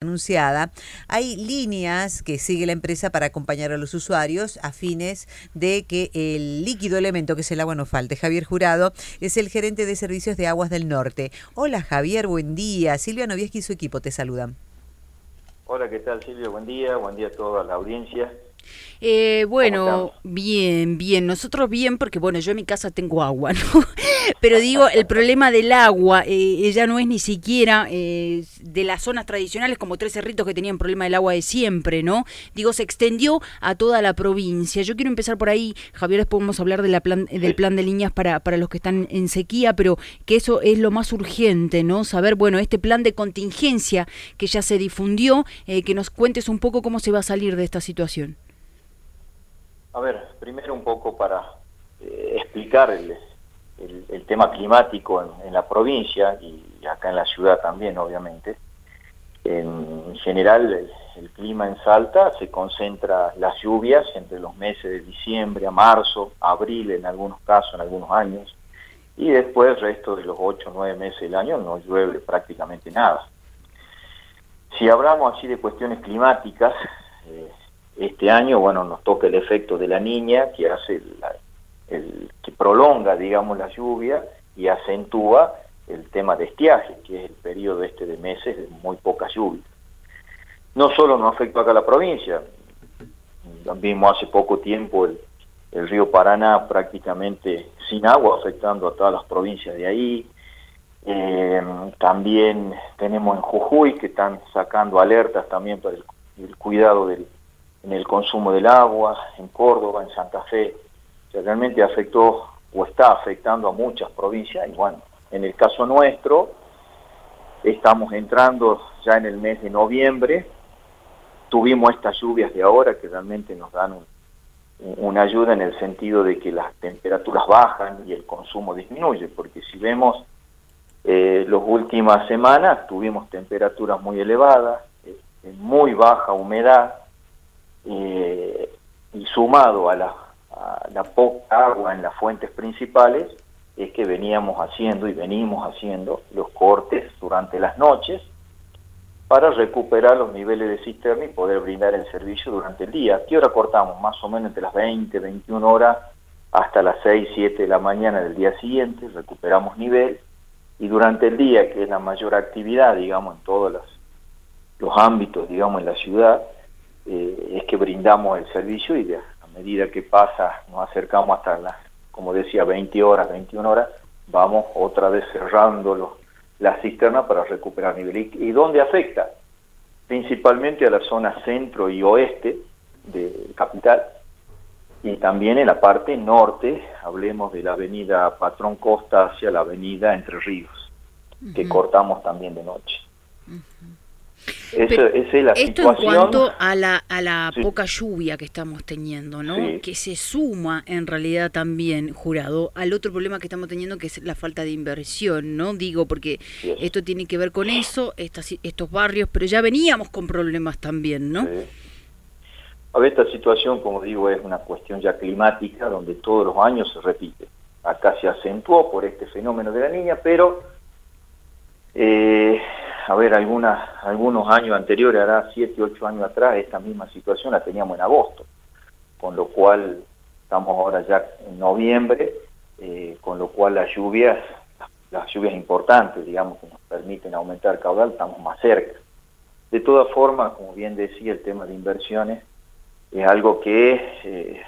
anunciada, hay líneas que sigue la empresa para acompañar a los usuarios a fines de que el líquido elemento, que es el agua, no falte. Javier Jurado es el gerente de servicios de Aguas del Norte. Hola Javier, buen día. Silvia Novieski y su equipo te saludan. Hola, ¿qué tal, Silvia? Buen día a toda la audiencia. Bueno, bien, nosotros bien porque, bueno, yo en mi casa tengo agua, ¿no? Pero digo, el problema del agua ya no es ni siquiera de las zonas tradicionales como Tres Cerritos que tenían problema del agua de siempre, ¿no? Digo, se extendió a toda la provincia. Yo quiero empezar por ahí, Javier, después vamos a hablar de del plan de líneas para los que están en sequía, pero que eso es lo más urgente, ¿no? Saber, bueno, este plan de contingencia que ya se difundió, que nos cuentes un poco cómo se va a salir de esta situación. A ver, primero un poco para explicar el tema climático en la provincia y acá en la ciudad también, obviamente. En general, el clima en Salta se concentra las lluvias entre los meses de diciembre a marzo, abril en algunos casos, en algunos años, y después el resto de los 8 o 9 meses del año no llueve prácticamente nada. Si hablamos así de cuestiones climáticas, este año, bueno, nos toca el efecto de la Niña, que hace que prolonga, digamos, la lluvia y acentúa el tema de estiaje, que es el periodo de meses de muy poca lluvia. No solo nos afectó acá a la provincia, vimos hace poco tiempo el río Paraná prácticamente sin agua, afectando a todas las provincias de ahí. También tenemos en Jujuy, que están sacando alertas también para el cuidado en el consumo del agua, en Córdoba, en Santa Fe. O sea, realmente afectó o está afectando a muchas provincias y bueno, en el caso nuestro estamos entrando ya en el mes de noviembre, tuvimos estas lluvias de ahora que realmente nos dan una ayuda en el sentido de que las temperaturas bajan y el consumo disminuye, porque si vemos las últimas semanas tuvimos temperaturas muy elevadas, muy baja humedad, y sumado a la poca agua en las fuentes principales, es que venimos haciendo los cortes durante las noches para recuperar los niveles de cisterna y poder brindar el servicio durante el día. ¿A qué hora cortamos? Más o menos entre las 20, 21 horas hasta las 6, 7 de la mañana del día siguiente, recuperamos nivel, y durante el día, que es la mayor actividad, digamos, en todos los ámbitos, digamos, en la ciudad, es que brindamos el servicio y a medida que pasa, nos acercamos hasta las, como decía, 20 horas, 21 horas, vamos otra vez cerrando la cisterna para recuperar nivel. ¿Y dónde afecta? Principalmente a la zona centro y oeste de Capital y también en la parte norte, hablemos de la avenida Patrón Costa hacia la avenida Entre Ríos, que cortamos también de noche. Esa es la esto situación. En cuanto a la Sí. poca lluvia que estamos teniendo, ¿no? Sí. Que se suma en realidad también, Jurado, al otro problema que estamos teniendo, que es la falta de inversión, ¿no? Digo, porque Sí. esto tiene que ver con eso, estos barrios, pero ya veníamos con problemas también, ¿no? Sí. A ver, esta situación, como digo, es una cuestión ya climática, donde todos los años se repite. Acá se acentuó por este fenómeno de la Niña, pero algunos años anteriores, hará 7, 8 años atrás, esta misma situación la teníamos en agosto, con lo cual estamos ahora ya en noviembre, con lo cual las lluvias importantes, digamos, que nos permiten aumentar el caudal, estamos más cerca. De todas formas, como bien decía, el tema de inversiones es algo que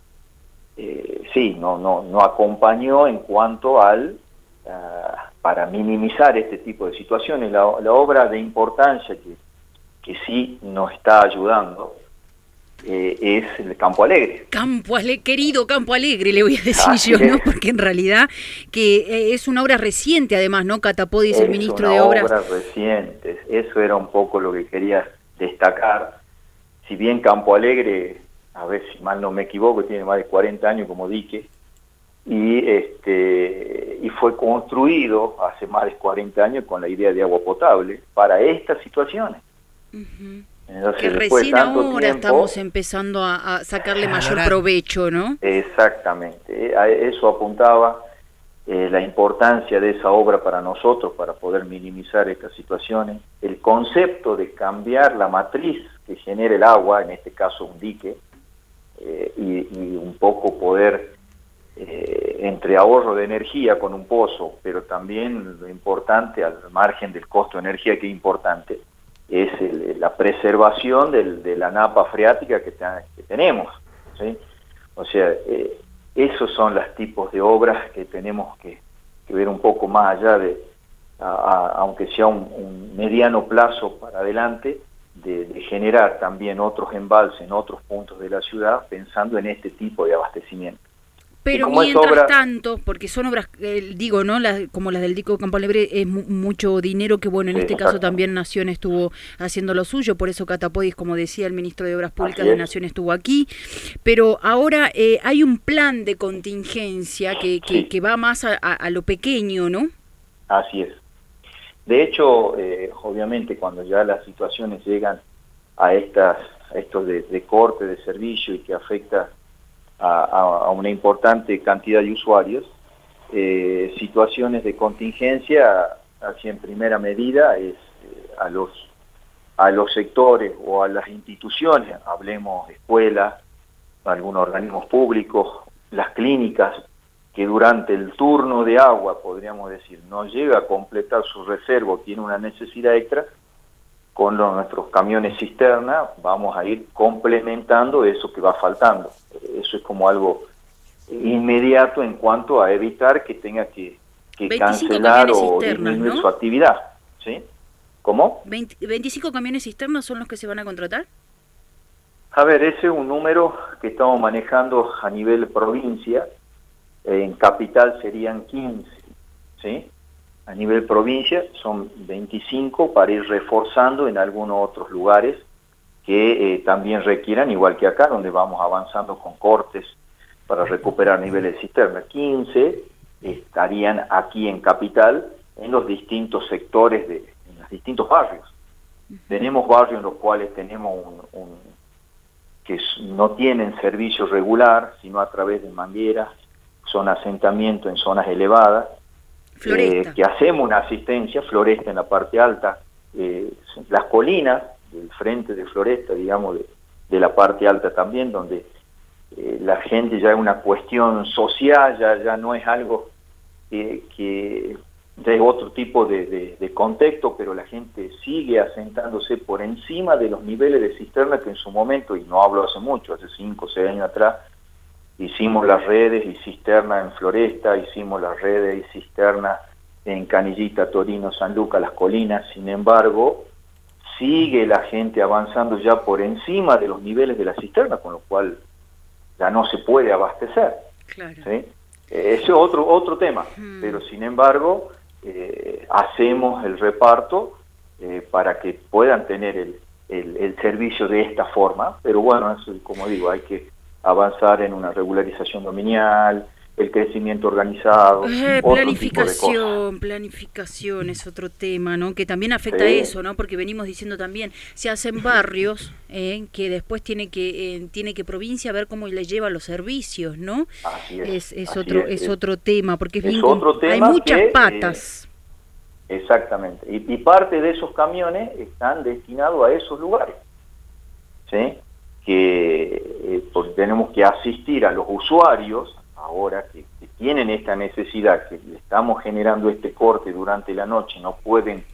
no acompañó en cuanto para minimizar este tipo de situaciones. La obra de importancia que sí nos está ayudando es el Campo Alegre. Querido Campo Alegre, le voy a decir yo, ¿no? Porque en realidad que es una obra reciente, además, ¿no? Catapodi es el ministro de Obras. Es una obra reciente, eso era un poco lo que quería destacar. Si bien Campo Alegre, a ver si mal no me equivoco, tiene más de 40 años como dique, y fue construido hace más de 40 años con la idea de agua potable para estas situaciones. Entonces, que recién ahora estamos empezando a sacarle mayor provecho, ¿no? Exactamente, a eso apuntaba. la importancia de esa obra para nosotros, para poder minimizar estas situaciones, el concepto de cambiar la matriz que genera el agua, en este caso un dique, y un poco poder, entre ahorro de energía con un pozo, pero también lo importante, al margen del costo de energía que es importante, es la preservación de la napa freática que tenemos, ¿sí? O sea, esos son los tipos de obras que tenemos que ver un poco más allá de, aunque sea un mediano plazo para adelante, de generar también otros embalses en otros puntos de la ciudad, pensando en este tipo de abastecimiento. Pero mientras tanto, porque son obras, digo, ¿no? Como las del dique Campo Alegre, es mucho dinero que, bueno, en este caso también Nación estuvo haciendo lo suyo, por eso Catapodis, como decía el ministro de Obras Públicas de Nación, estuvo aquí. Pero ahora hay un plan de contingencia que va más a lo pequeño, ¿no? Así es. De hecho, obviamente, cuando ya las situaciones llegan a estos de corte de servicio y que afecta a una importante cantidad de usuarios, situaciones de contingencia, así en primera medida, es a los sectores o a las instituciones, hablemos escuelas, algunos organismos públicos, las clínicas, que durante el turno de agua, podríamos decir, no llega a completar su reserva, tiene una necesidad extra, con nuestros camiones cisterna vamos a ir complementando eso que va faltando. Eso es como algo inmediato en cuanto a evitar que tenga que cancelar o disminuir, ¿no?, su actividad. ¿Sí? ¿Cómo? 25 camiones cisternas son los que se van a contratar. A ver, ese es un número que estamos manejando a nivel provincia. En capital serían 15, ¿sí? A nivel provincia son 25 para ir reforzando en algunos otros lugares que también requieran, igual que acá, donde vamos avanzando con cortes para recuperar niveles de cisterna. 15 estarían aquí en capital, en los distintos sectores, en los distintos barrios. Tenemos barrios en los cuales tenemos que no tienen servicio regular, sino a través de mangueras, son asentamientos en zonas elevadas, que hacemos una asistencia, Floresta en la parte alta, las colinas, del frente de Floresta, digamos, de la parte alta también, donde la gente ya es una cuestión social, ya no es algo que ya es otro tipo de contexto, pero la gente sigue asentándose por encima de los niveles de cisterna que en su momento, y no hablo hace mucho, hace 5 o 6 años atrás, hicimos las redes y cisterna en Floresta, hicimos las redes y cisterna en Canillita, Torino, San Lucas, Las Colinas. Sin embargo, sigue la gente avanzando ya por encima de los niveles de la cisterna, con lo cual ya no se puede abastecer. Claro. ¿Sí? Ese es otro tema, pero sin embargo hacemos el reparto para que puedan tener el servicio de esta forma, pero bueno, eso, como digo, hay que avanzar en una regularización dominial, el crecimiento organizado, planificación es otro tema, ¿no? Que también afecta a eso, ¿no? Porque venimos diciendo también, se hacen barrios que después tiene que provincia ver cómo le lleva los servicios, ¿no? Así es, es otro tema, porque hay muchas patas. Exactamente, y parte de esos camiones están destinados a esos lugares, ¿sí? Porque tenemos que asistir a los usuarios ahora que tienen esta necesidad, que le estamos generando este corte durante la noche, no pueden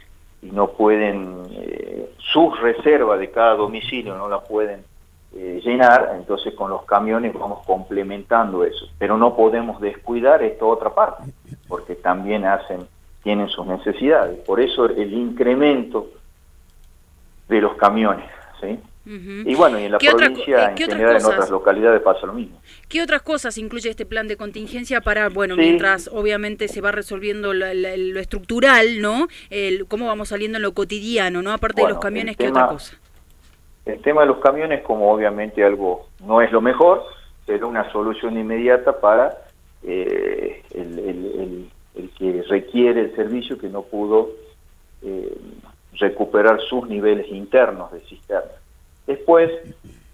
sus reservas de cada domicilio no las pueden llenar, entonces con los camiones vamos complementando eso, pero no podemos descuidar esta otra parte, porque también tienen sus necesidades, por eso el incremento de los camiones, ¿sí? Y bueno, y en la provincia en general, en otras localidades pasa lo mismo. ¿Qué otras cosas incluye este plan de contingencia para, mientras obviamente se va resolviendo lo estructural, ¿no? Cómo vamos saliendo en lo cotidiano, ¿no? Aparte de los camiones, ¿qué otra cosa? El tema de los camiones, como obviamente algo no es lo mejor, pero una solución inmediata para el que requiere el servicio, que no pudo recuperar sus niveles internos de cisterna. Después,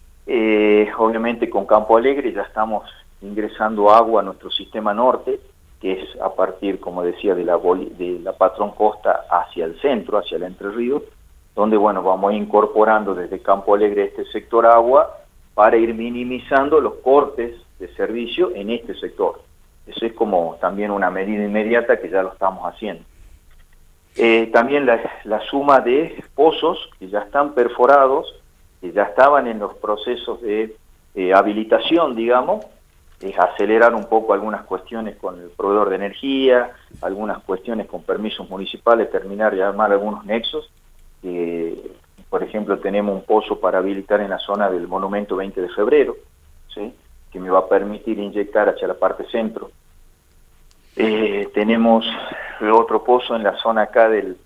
obviamente con Campo Alegre ya estamos ingresando agua a nuestro sistema norte, que es a partir, como decía, de la Patrón Costa hacia el centro, hacia el Entre Ríos, donde, bueno, vamos incorporando desde Campo Alegre este sector agua para ir minimizando los cortes de servicio en este sector. Eso es como también una medida inmediata que ya lo estamos haciendo. También la suma de pozos que ya están perforados, que ya estaban en los procesos de habilitación, digamos, es acelerar un poco algunas cuestiones con el proveedor de energía, algunas cuestiones con permisos municipales, terminar de armar algunos nexos. Por ejemplo, tenemos un pozo para habilitar en la zona del Monumento 20 de Febrero, ¿sí?, que me va a permitir inyectar hacia la parte centro. Tenemos otro pozo en la zona acá a veces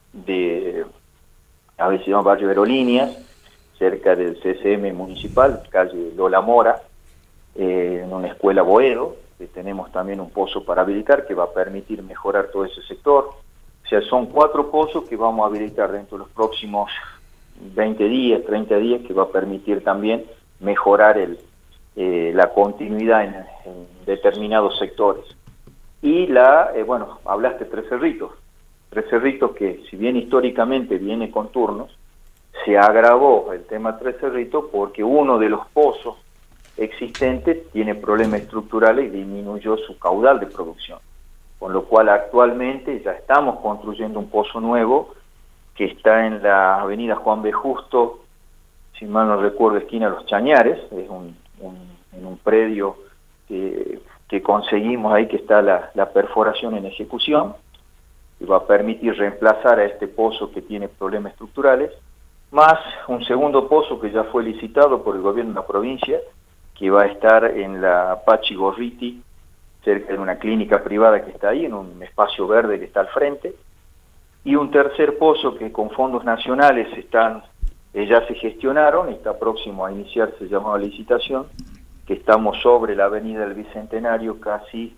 se llama Barrio Aerolíneas, cerca del CCM municipal, calle Lola Mora, en una escuela Boedo, que tenemos también un pozo para habilitar que va a permitir mejorar todo ese sector. O sea, son 4 pozos que vamos a habilitar dentro de los próximos 20 días, 30 días, que va a permitir también mejorar la continuidad en determinados sectores. Y bueno, hablaste de Tres Cerritos que si bien históricamente viene con turnos, se agravó el tema Tres Cerritos porque uno de los pozos existentes tiene problemas estructurales y disminuyó su caudal de producción. Con lo cual actualmente ya estamos construyendo un pozo nuevo que está en la avenida Juan B. Justo, si mal no recuerdo, esquina Los Chañares, es en un predio que conseguimos ahí, que está la perforación en ejecución, y va a permitir reemplazar a este pozo que tiene problemas estructurales, más un segundo pozo que ya fue licitado por el gobierno de la provincia, que va a estar en la Pachi Gorriti, cerca de una clínica privada que está ahí, en un espacio verde que está al frente, y un tercer pozo que con fondos nacionales ya se gestionaron, está próximo a iniciarse llamado a licitación, que estamos sobre la avenida del Bicentenario, casi,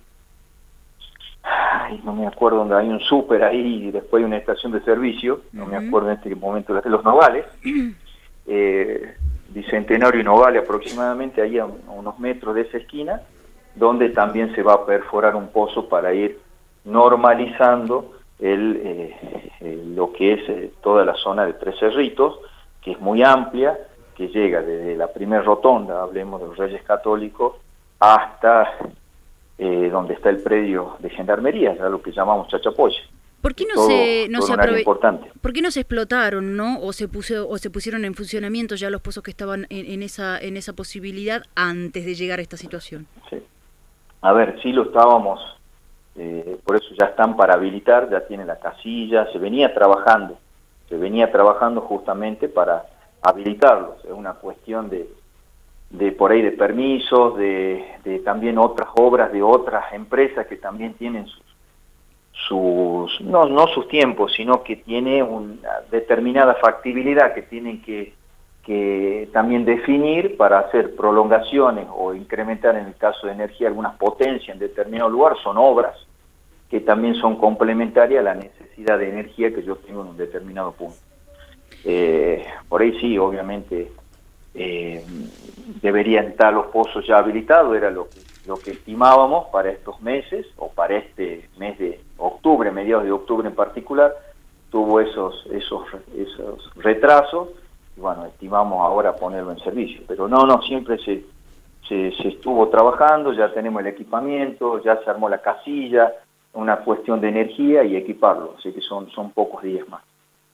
no me acuerdo dónde hay un súper ahí y después hay una estación de servicio, no me acuerdo en este momento, Los Novales, Bicentenario y Novales aproximadamente, ahí a unos metros de esa esquina, donde también se va a perforar un pozo para ir normalizando lo que es toda la zona de Tres Cerritos, que es muy amplia, que llega desde la primer rotonda, hablemos de los Reyes Católicos, hasta donde está el predio de Gendarmería, ya lo que llamamos Chachapoya. ¿Por qué ¿Por qué no se explotaron, no? O se pusieron en funcionamiento ya los pozos que estaban en esa posibilidad antes de llegar a esta situación? Sí. A ver, sí lo estábamos, por eso ya están para habilitar, ya tienen la casilla, se venía trabajando justamente para habilitarlos. Es una cuestión de por ahí de permisos, de también otras obras de otras empresas que también tienen no sus tiempos, sino que tiene una determinada factibilidad que tienen que también definir para hacer prolongaciones o incrementar, en el caso de energía, algunas potencias en determinado lugar. Son obras que también son complementarias a la necesidad de energía que yo tengo en un determinado punto. Por ahí sí, obviamente, deberían estar los pozos ya habilitados, era lo que estimábamos para estos meses, o para este mes de octubre, mediados de octubre en particular, tuvo esos retrasos, y bueno, estimamos ahora ponerlo en servicio. Pero no, siempre se estuvo trabajando, ya tenemos el equipamiento, ya se armó la casilla, una cuestión de energía y equiparlo, así que son pocos días más.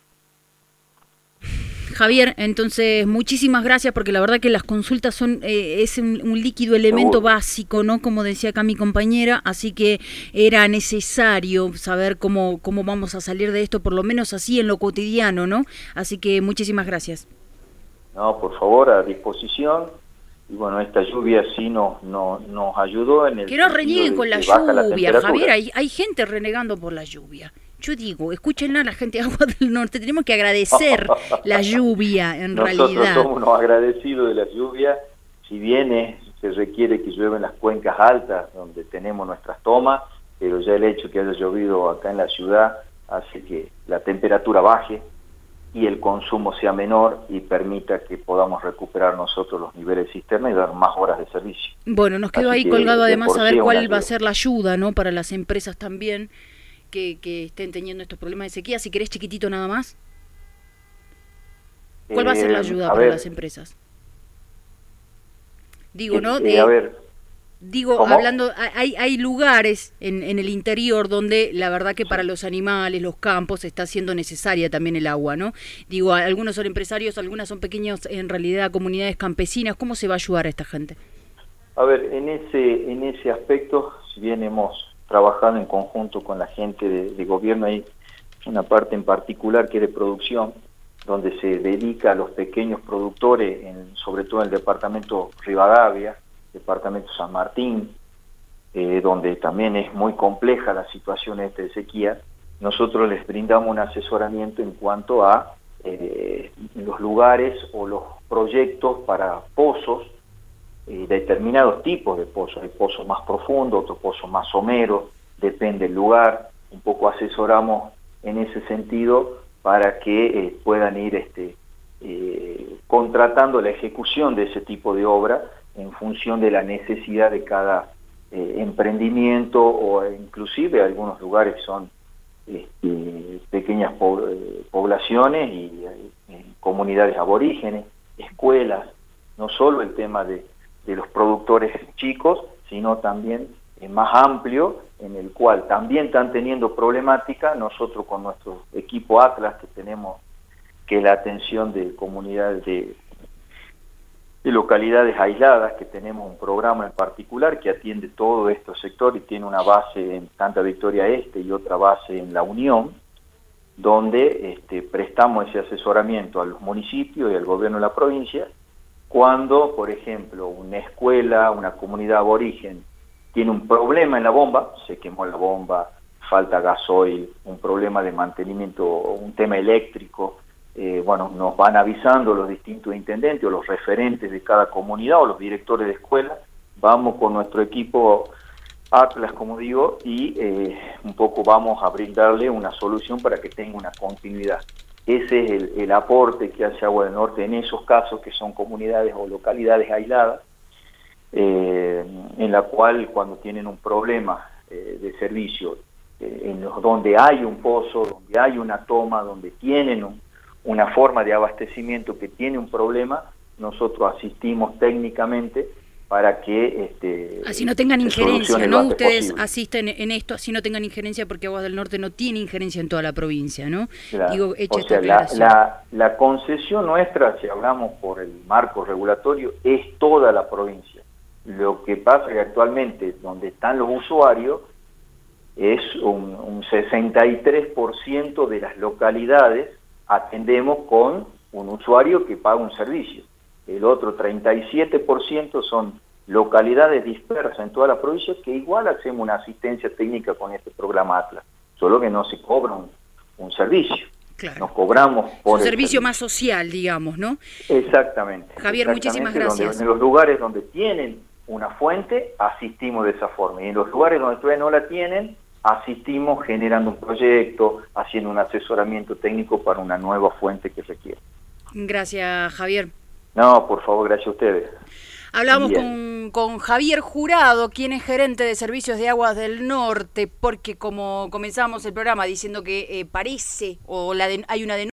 Javier, entonces muchísimas gracias, porque la verdad que las consultas es un líquido elemento básico, ¿no? Como decía acá mi compañera, así que era necesario saber cómo vamos a salir de esto, por lo menos así en lo cotidiano, ¿no? Así que muchísimas gracias. No, por favor, a disposición. Y bueno, esta lluvia sí nos ayudó en el... Que no renieguen con la lluvia, Javier, hay gente renegando por la lluvia. Yo digo, escúchenla a la gente de Agua del Norte, tenemos que agradecer la lluvia en realidad. Nosotros somos unos agradecidos de la lluvia, si bien se requiere que llueva en las cuencas altas, donde tenemos nuestras tomas, pero ya el hecho que haya llovido acá en la ciudad hace que la temperatura baje, y el consumo sea menor y permita que podamos recuperar nosotros los niveles de cisterna y dar más horas de servicio. Bueno, nos quedó ahí colgado además a ver cuál va a ser la ayuda, ¿no? Para las empresas también que estén teniendo estos problemas de sequía. Si querés chiquitito nada más. ¿Cuál va a ser la ayuda para las empresas? Digo, ¿no? Digo, ¿cómo? Hablando, hay lugares en el interior donde la verdad que para los animales, los campos, está siendo necesaria también el agua, ¿no? Digo, algunos son empresarios, algunas son pequeños, en realidad, comunidades campesinas. ¿Cómo se va a ayudar a esta gente? A ver, en ese aspecto, si bien hemos trabajado en conjunto con la gente de gobierno, hay una parte en particular que es de producción, donde se dedica a los pequeños productores, sobre todo en el departamento Rivadavia, departamento San Martín, donde también es muy compleja la situación de sequía. Nosotros les brindamos un asesoramiento en cuanto a los lugares o los proyectos para pozos, determinados tipos de pozos. Hay pozos más profundos, otros pozos más someros, depende del lugar. Un poco asesoramos en ese sentido para que puedan ir contratando la ejecución de ese tipo de obra en función de la necesidad de cada emprendimiento, o inclusive algunos lugares son pequeñas poblaciones y comunidades aborígenes, escuelas, no solo el tema de los productores chicos, sino también más amplio, en el cual también están teniendo problemática. Nosotros con nuestro equipo Atlas, que tenemos, que es la atención de comunidades de localidades aisladas, que tenemos un programa en particular que atiende todo este sector y tiene una base en Santa Victoria Este y otra base en La Unión, donde prestamos ese asesoramiento a los municipios y al gobierno de la provincia, cuando, por ejemplo, una escuela, una comunidad aborigen tiene un problema en la bomba, se quemó la bomba, falta gasoil, un problema de mantenimiento, un tema eléctrico, nos van avisando los distintos intendentes o los referentes de cada comunidad o los directores de escuela. Vamos con nuestro equipo Atlas, como digo, y un poco vamos a brindarle una solución para que tenga una continuidad. Ese es el aporte que hace Agua del Norte en esos casos que son comunidades o localidades aisladas, en la cual cuando tienen un problema de servicio, donde hay un pozo, donde hay una toma, donde tienen una forma de abastecimiento que tiene un problema, nosotros asistimos técnicamente para que así no tengan injerencia, ¿no? Ustedes asisten en esto, así no tengan injerencia, porque Aguas del Norte no tiene injerencia en toda la provincia, ¿no? Claro. Digo, o sea, la concesión nuestra, si hablamos por el marco regulatorio, es toda la provincia. Lo que pasa es que actualmente, donde están los usuarios, es un 63% de las localidades atendemos con un usuario que paga un servicio. El otro 37% son localidades dispersas en toda la provincia que igual hacemos una asistencia técnica con este programa Atlas, solo que no se cobra un servicio. Claro. Nos cobramos por un servicio más social, digamos, ¿no? Exactamente. Javier, muchísimas gracias. En los lugares donde tienen una fuente, asistimos de esa forma. Y en los lugares donde todavía no la tienen, asistimos generando un proyecto, haciendo un asesoramiento técnico para una nueva fuente que requiere. Gracias, Javier. No, por favor, gracias a ustedes. Hablamos con Javier Jurado, quien es gerente de servicios de Aguas del Norte, porque como comenzamos el programa diciendo que parece, o hay una denuncia